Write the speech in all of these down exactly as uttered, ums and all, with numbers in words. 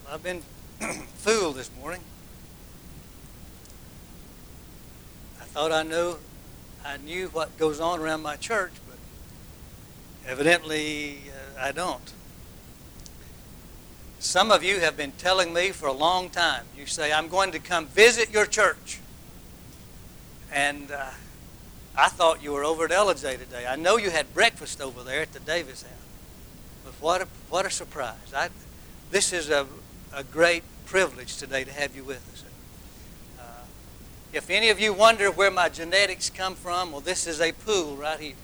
I've been fooled this morning. I thought I knew, I knew what goes on around my church, but evidently uh, I don't. Some of you have been telling me for a long time. You say, I'm going to come visit your church. And uh, I thought you were over at Ellijay today. I know you had breakfast over there at the Davis house. But what a, what a surprise. I, this is a, a great privilege today to have you with us. Uh, if any of you wonder where my genetics come from, well, this is a pool right here.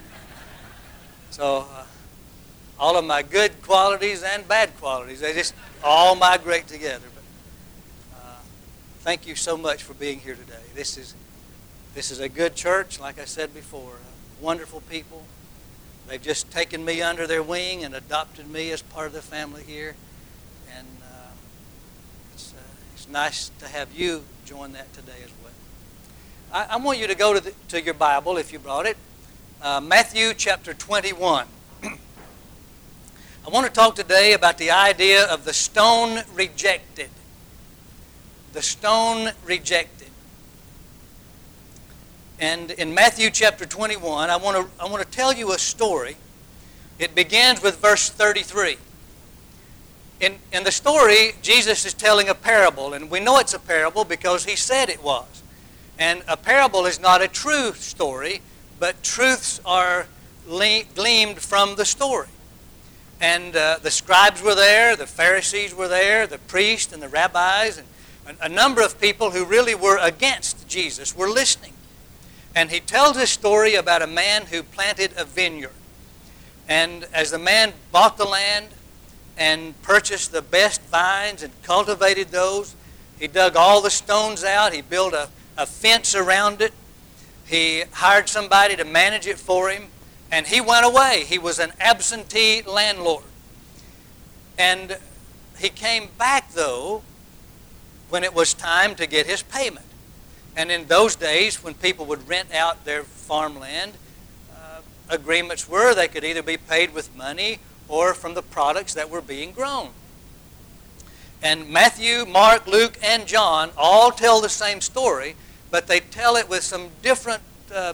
So uh, all of my good qualities and bad qualities, they just all migrate together. But uh, thank you so much for being here today. This is this is a good church, like I said before. Uh, wonderful people. They've just taken me under their wing and adopted me as part of the family here. And uh, it's, uh, it's nice to have you join that today as well. I, I want you to go to, the, to your Bible, if you brought it. Uh, Matthew chapter twenty-one. I want to talk today about the idea of the stone rejected. The stone rejected. And in Matthew chapter twenty-one, I want to I want to tell you a story. It begins with verse thirty-three. In, in the story, Jesus is telling a parable, and we know it's a parable because he said it was. And a parable is not a true story, but truths are le- gleamed from the story. And uh, the scribes were there, the Pharisees were there, the priests and the rabbis, and a, a number of people who really were against Jesus were listening. And he tells this story about a man who planted a vineyard. And as the man bought the land and purchased the best vines and cultivated those, he dug all the stones out. He built a, a fence around it. He hired somebody to manage it for him. And he went away. He was an absentee landlord. And he came back, though, when it was time to get his payment. And in those days, when people would rent out their farmland, uh, agreements were they could either be paid with money or from the products that were being grown. And Matthew, Mark, Luke, and John all tell the same story, but they tell it with some different, uh,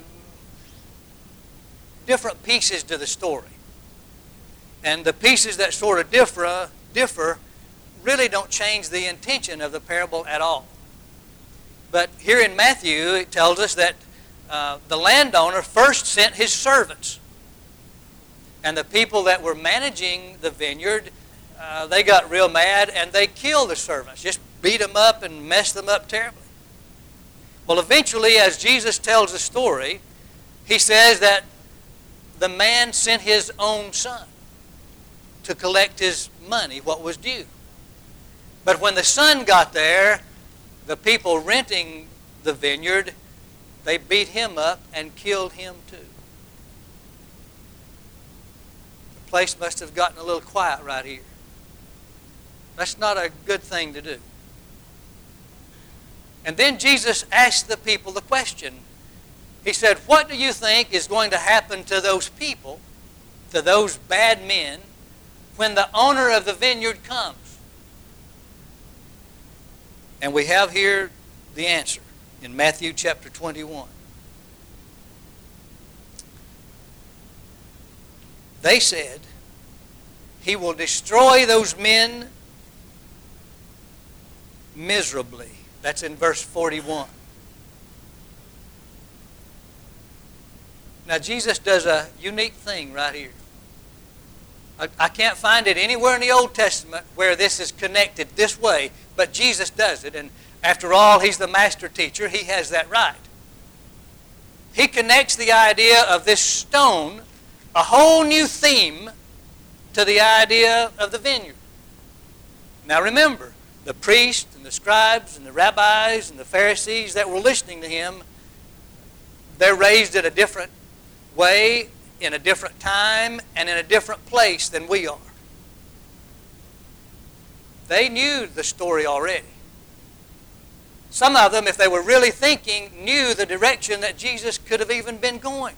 different pieces to the story. And the pieces that sort of differ, differ really don't change the intention of the parable at all. But here in Matthew, it tells us that uh, the landowner first sent his servants. And the people that were managing the vineyard, uh, they got real mad and they killed the servants. Just beat them up and messed them up terribly. Well, eventually, as Jesus tells the story, he says that the man sent his own son to collect his money, what was due. But when the son got there, the people renting the vineyard, they beat him up and killed him too. The place must have gotten a little quiet right here. That's not a good thing to do. And then Jesus asked the people the question. He said, what do you think is going to happen to those people, to those bad men, when the owner of the vineyard comes? And we have here the answer in Matthew chapter twenty-one. They said, he will destroy those men miserably. That's in verse forty-one. Now Jesus does a unique thing right here. I, I can't find it anywhere in the Old Testament where this is connected this way, but Jesus does it. And after all, he's the master teacher. He has that right. He connects the idea of this stone, a whole new theme, to the idea of the vineyard. Now remember, the priests and the scribes and the rabbis and the Pharisees that were listening to him, they're raised in a different way, in a different time, and in a different place than we are. They knew the story already. Some of them, if they were really thinking, knew the direction that Jesus could have even been going.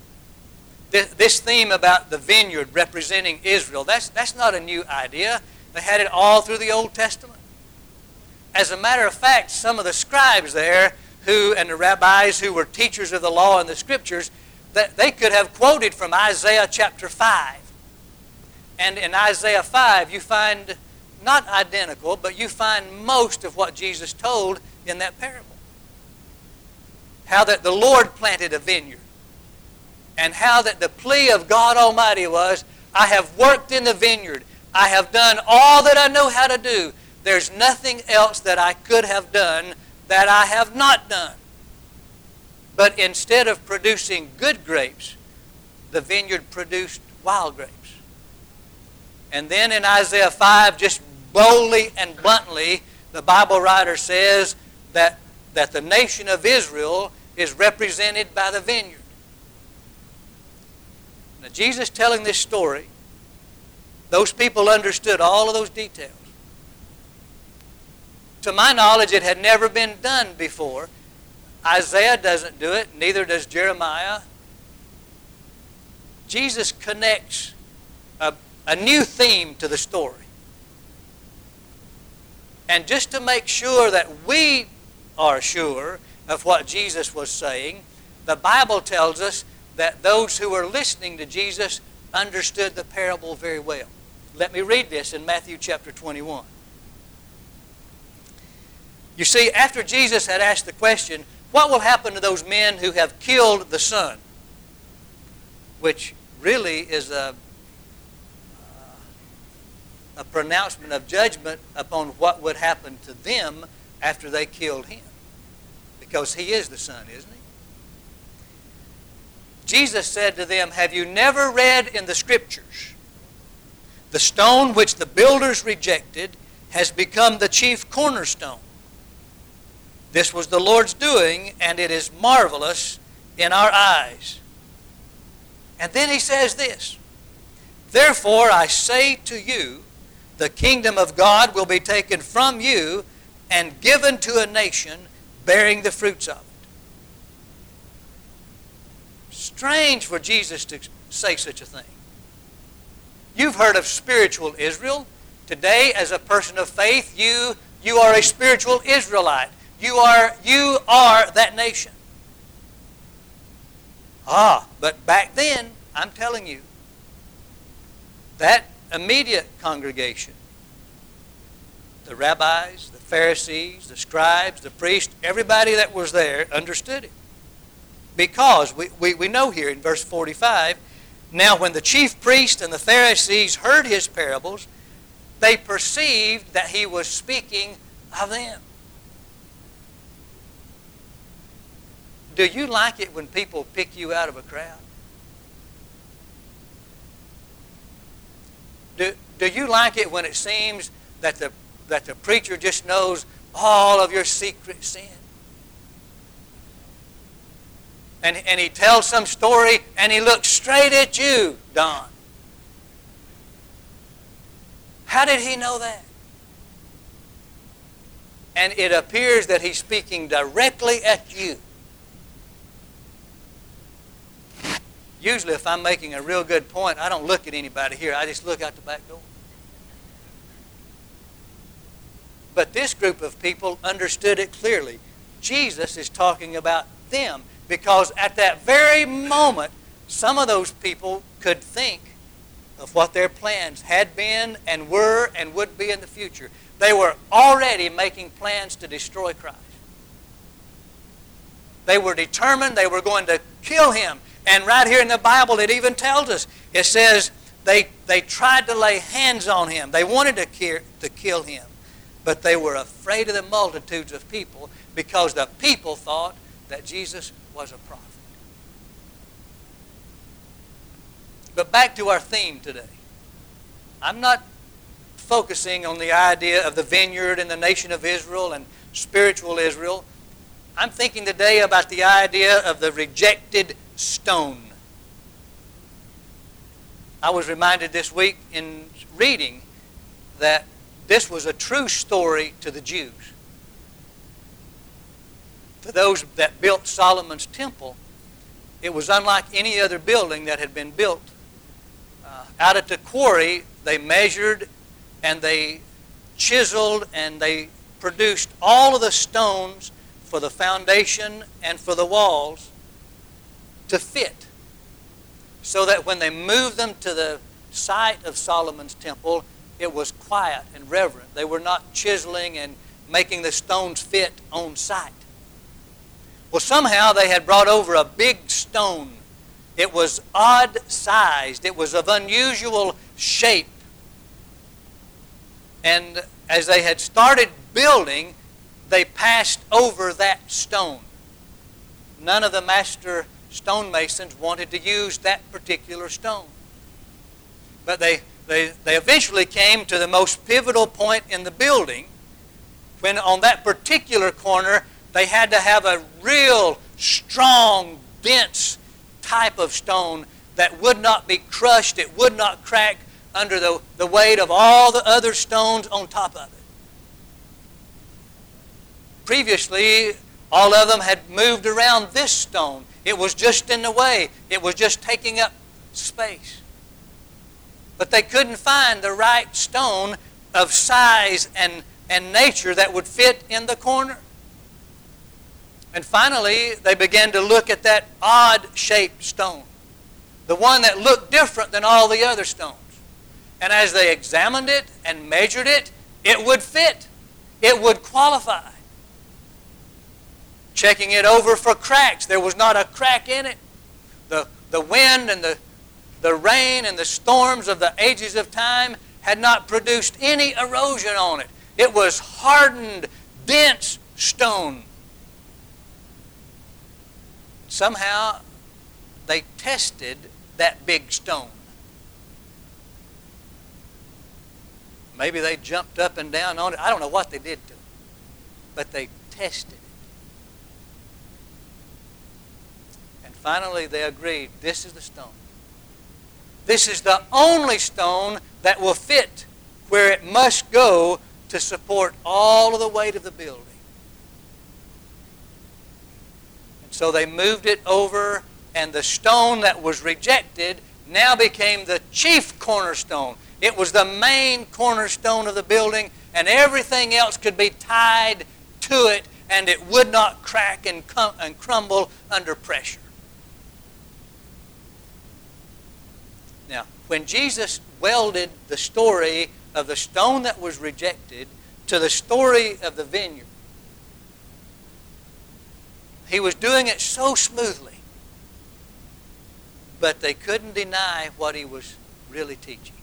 This theme about the vineyard representing Israel, that's, that's not a new idea. They had it all through the Old Testament. As a matter of fact, some of the scribes there who and the rabbis who were teachers of the law and the scriptures, that they could have quoted from Isaiah chapter five. And in Isaiah five, you find not identical, but you find most of what Jesus told in that parable. How that the Lord planted a vineyard. And how that the plea of God Almighty was, I have worked in the vineyard. I have done all that I know how to do. There's nothing else that I could have done that I have not done. But instead of producing good grapes, the vineyard produced wild grapes. And then in Isaiah five, just boldly and bluntly, the Bible writer says that, that the nation of Israel is represented by the vineyard. Now, Jesus telling this story, those people understood all of those details. To my knowledge, it had never been done before. Isaiah doesn't do it, neither does Jeremiah. Jesus connects a, a new theme to the story. And just to make sure that we are sure of what Jesus was saying, the Bible tells us that those who were listening to Jesus understood the parable very well. Let me read this in Matthew chapter twenty-one. You see, after Jesus had asked the question, what will happen to those men who have killed the Son? Which really is a, a pronouncement of judgment upon what would happen to them after they killed him. Because he is the Son, isn't he? Jesus said to them, have you never read in the Scriptures, the stone which the builders rejected has become the chief cornerstone. This was the Lord's doing, and it is marvelous in our eyes. And then he says this, therefore I say to you, the kingdom of God will be taken from you and given to a nation bearing the fruits of it. Strange for Jesus to say such a thing. You've heard of spiritual Israel. Today, as a person of faith, you, you are a spiritual Israelite. You are, you are that nation. Ah, but back then, I'm telling you, that immediate congregation, the rabbis, the Pharisees, the scribes, the priests, everybody that was there understood it. Because we, we, we know here in verse forty-five, now when the chief priests and the Pharisees heard his parables, they perceived that he was speaking of them. Do you like it when people pick you out of a crowd? Do, do you like it when it seems that the, that the preacher just knows all of your secret sin? And, and he tells some story and he looks straight at you, Don. How did he know that? And it appears that he's speaking directly at you. Usually if I'm making a real good point, I don't look at anybody here. I just look out the back door. But this group of people understood it clearly. Jesus is talking about them. Because at that very moment, some of those people could think of what their plans had been and were and would be in the future. They were already making plans to destroy Christ. They were determined they were going to kill him. And right here in the Bible, it even tells us, it says they, they tried to lay hands on him. They wanted to, kill, to kill him. But they were afraid of the multitudes of people because the people thought that Jesus was a prophet. But back to our theme today. I'm not focusing on the idea of the vineyard and the nation of Israel and spiritual Israel. I'm thinking today about the idea of the rejected stone. I was reminded this week in reading that this was a true story to the Jews. For those that built Solomon's temple, it was unlike any other building that had been built. Uh, out at the quarry, they measured and they chiseled and they produced all of the stones for the foundation and for the walls to fit, so that when they moved them to the site of Solomon's temple, it was quiet and reverent. They were not chiseling and making the stones fit on site. Well, somehow they had brought over a big stone. It was odd-sized. It was of unusual shape. And as they had started building, they passed over that stone. None of the master stonemasons wanted to use that particular stone. But they, they, they eventually came to the most pivotal point in the building, when on that particular corner they had to have a real strong, dense type of stone that would not be crushed, it would not crack under the, the weight of all the other stones on top of it. Previously, all of them had moved around this stone. It was just in the way. It was just taking up space. But they couldn't find the right stone of size and, and nature that would fit in the corner. And finally, they began to look at that odd-shaped stone, the one that looked different than all the other stones. And as they examined it and measured it, it would fit. It would qualify. Checking it over for cracks, there was not a crack in it. The, the wind and the, the rain and the storms of the ages of time had not produced any erosion on it. It was hardened, dense stone. Somehow, they tested that big stone. Maybe they jumped up and down on it. I don't know what they did to it. But they tested it. And finally, they agreed, this is the stone. This is the only stone that will fit where it must go to support all of the weight of the building. So they moved it over, and the stone that was rejected now became the chief cornerstone. It was the main cornerstone of the building, and everything else could be tied to it, and it would not crack and, cum- and crumble under pressure. Now, when Jesus welded the story of the stone that was rejected to the story of the vineyard, he was doing it so smoothly, but they couldn't deny what he was really teaching.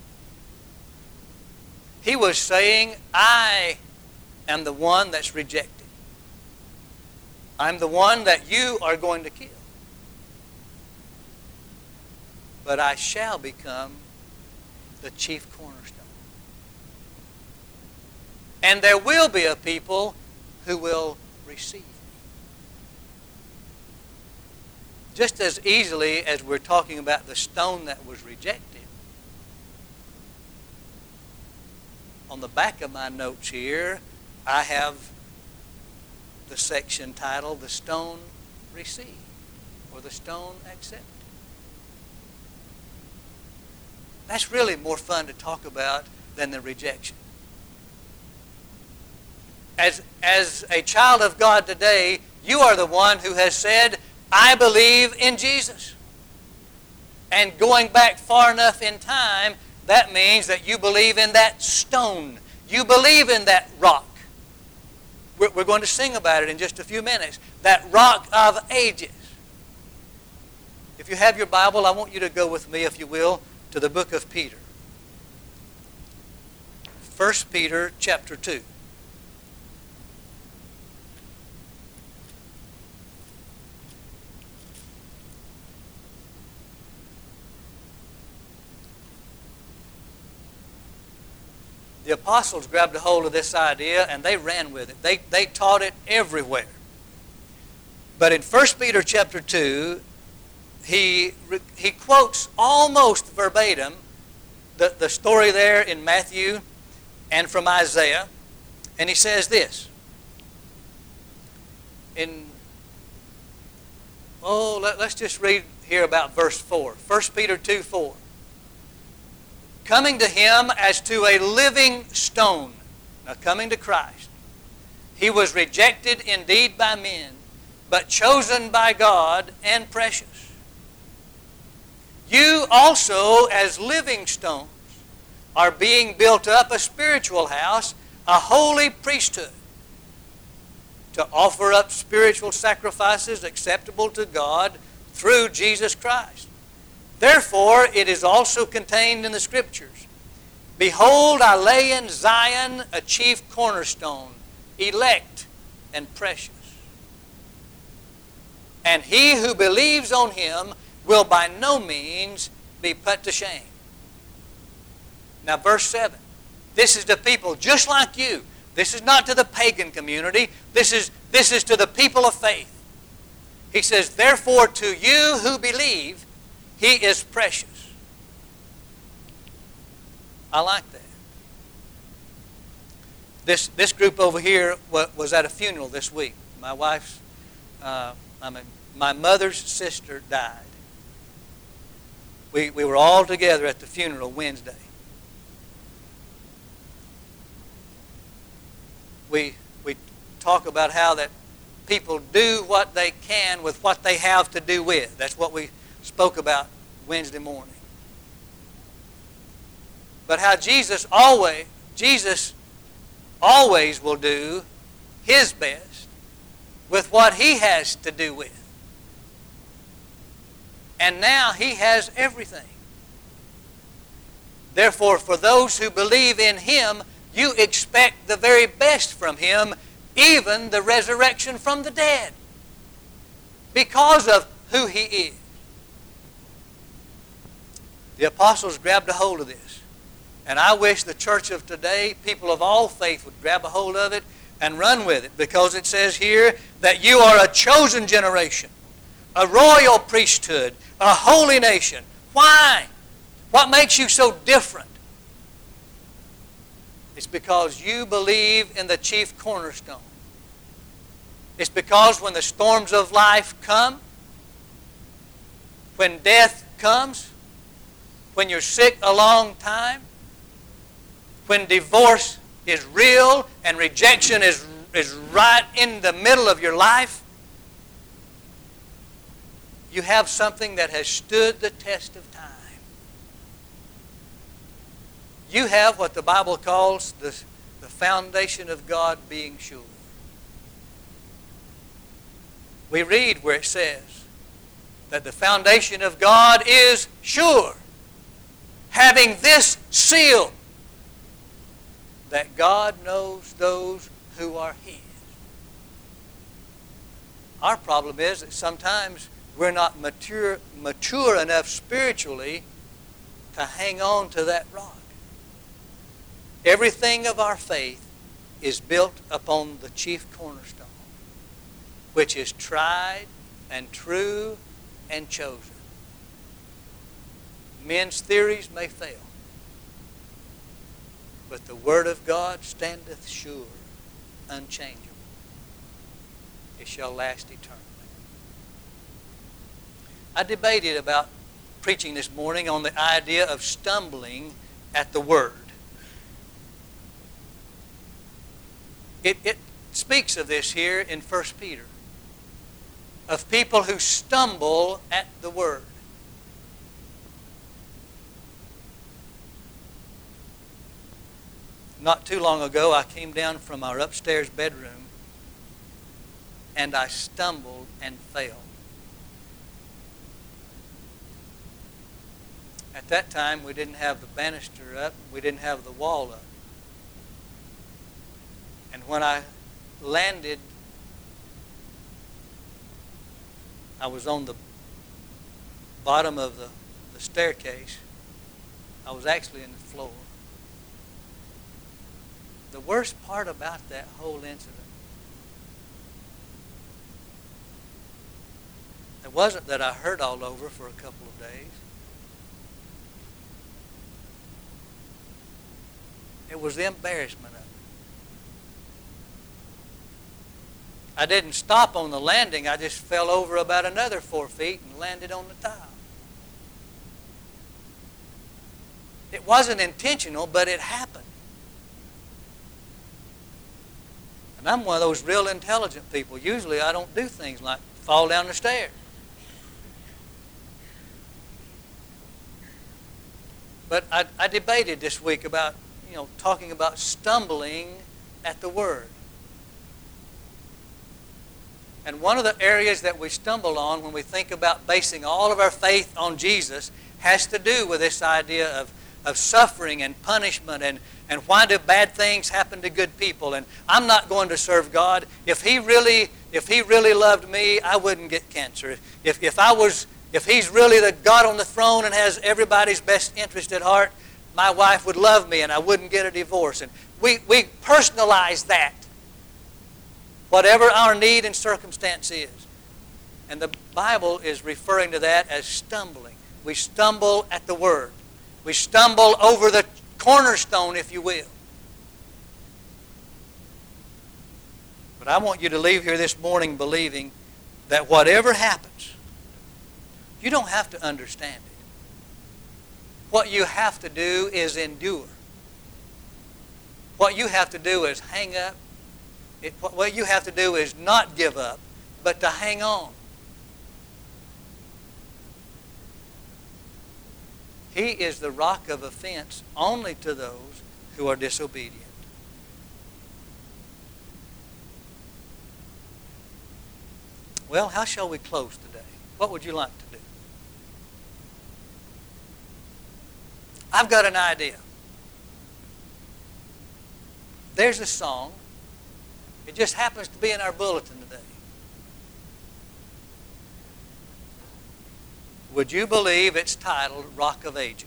He was saying, I am the one that's rejected. I'm the one that you are going to kill. But I shall become the chief cornerstone. And there will be a people who will receive me. Just as easily as we're talking about the stone that was rejected, on the back of my notes here, I have the section titled, The Stone Received, or The Stone Accepted. That's really more fun to talk about than the rejection. As, as a child of God today, you are the one who has said, I believe in Jesus. And going back far enough in time, that means that you believe in that stone. You believe in that rock. We're, we're going to sing about it in just a few minutes. That rock of ages. If you have your Bible, I want you to go with me, if you will, to the book of Peter. First Peter chapter two. The apostles grabbed a hold of this idea and they ran with it. They, they taught it everywhere. But in First Peter chapter two, he, he quotes almost verbatim the, the story there in Matthew and from Isaiah. And he says this. In, oh, let, let's just read here about verse four. First Peter two four. coming to him as to a living stone. Now, coming to Christ. He was rejected indeed by men, but chosen by God and precious. You also, as living stones, are being built up a spiritual house, a holy priesthood, to offer up spiritual sacrifices acceptable to God through Jesus Christ. Therefore, it is also contained in the Scriptures, Behold, I lay in Zion a chief cornerstone, elect and precious. And he who believes on him will by no means be put to shame. Now verse seven. This is to people just like you. This is not to the pagan community. This is, this is to the people of faith. He says, therefore to you who believe, he is precious. I like that. This, this group over here was at a funeral this week. My wife's, uh, I mean, my mother's sister died. We, we were all together at the funeral Wednesday. We, we talk about how that people do what they can with what they have to do with. That's what we spoke about Wednesday morning. But how Jesus always, Jesus always will do his best with what he has to do with. And now he has everything. Therefore, for those who believe in him, you expect the very best from him, even the resurrection from the dead, because of who he is. The apostles grabbed a hold of this. And I wish the church of today, people of all faith, would grab a hold of it and run with it, because it says here that you are a chosen generation, a royal priesthood, a holy nation. Why? What makes you so different? It's because you believe in the chief cornerstone. It's because when the storms of life come, when death comes, when you're sick a long time, when divorce is real and rejection is, is right in the middle of your life, you have something that has stood the test of time. You have what the Bible calls the, the foundation of God being sure. We read where it says that the foundation of God is sure, having this seal, that God knows those who are his. Our problem is that sometimes we're not mature, mature enough spiritually to hang on to that rock. Everything of our faith is built upon the chief cornerstone, which is tried and true and chosen. Men's theories may fail, but the Word of God standeth sure, unchangeable. It shall last eternally. I debated about preaching this morning on the idea of stumbling at the Word. It, it speaks of this here in First Peter, of people who stumble at the Word. Not too long ago, I came down from our upstairs bedroom and I stumbled and fell. At that time, we didn't have the banister up. We didn't have the wall up. And when I landed, I was on the bottom of the, the staircase. I was actually in the floor. The worst part about that whole incident, it wasn't that I hurt all over for a couple of days. It was the embarrassment of it. I didn't stop on the landing. I just fell over about another four feet and landed on the tile. It wasn't intentional, but it happened. And I'm one of those real intelligent people. Usually I don't do things like fall down the stairs. But I, I debated this week about, you know, talking about stumbling at the Word. And one of the areas that we stumble on when we think about basing all of our faith on Jesus has to do with this idea of, of suffering and punishment and, and why do bad things happen to good people. And I'm not going to serve God. If He really, if He really loved me, I wouldn't get cancer. If, if I was, if He's really the God on the throne and has everybody's best interest at heart, my wife would love me and I wouldn't get a divorce. And we, we personalize that. Whatever our need and circumstance is. And the Bible is referring to that as stumbling. We stumble at the Word. We stumble over the cornerstone, if you will. But I want you to leave here this morning believing that whatever happens, you don't have to understand it. What you have to do is endure. What you have to do is hang up. It, what you have to do is not give up, but to hang on. He is the rock of offense only to those who are disobedient. Well, how shall we close today? What would you like to do? I've got an idea. There's a song. It just happens to be in our bulletin today. Would you believe it's titled Rock of Ages?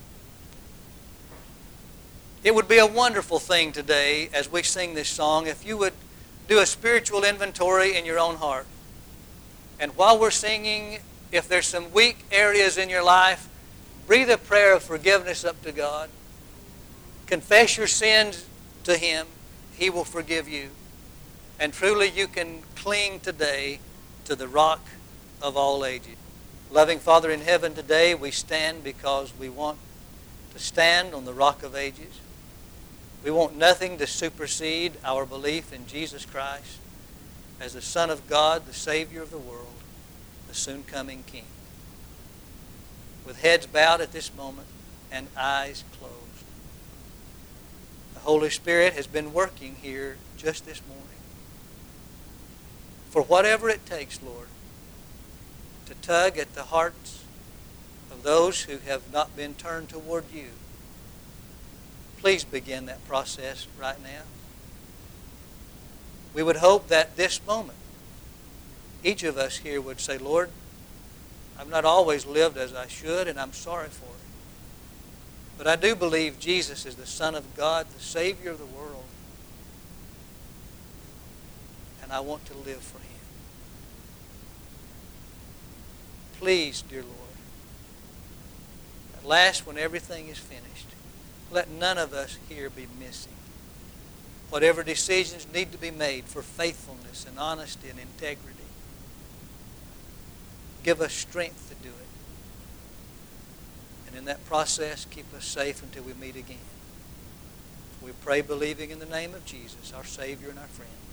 It would be a wonderful thing today as we sing this song if you would do a spiritual inventory in your own heart. And while we're singing, if there's some weak areas in your life, breathe a prayer of forgiveness up to God. Confess your sins to Him. He will forgive you. And truly you can cling today to the rock of all ages. Loving Father in heaven, today we stand because we want to stand on the rock of ages. We want nothing to supersede our belief in Jesus Christ as the Son of God, the Savior of the world, the soon coming King. With heads bowed at this moment and eyes closed, the Holy Spirit has been working here just this morning. For whatever it takes, Lord, to tug at the hearts of those who have not been turned toward you, please begin that process right now. We would hope that this moment, each of us here would say, Lord, I've not always lived as I should, and I'm sorry for it. But I do believe Jesus is the Son of God, the Savior of the world. And I want to live for Him. Please, dear Lord, at last when everything is finished, let none of us here be missing. Whatever decisions need to be made for faithfulness and honesty and integrity, give us strength to do it. And in that process, keep us safe until we meet again. We pray believing in the name of Jesus, our Savior and our friend.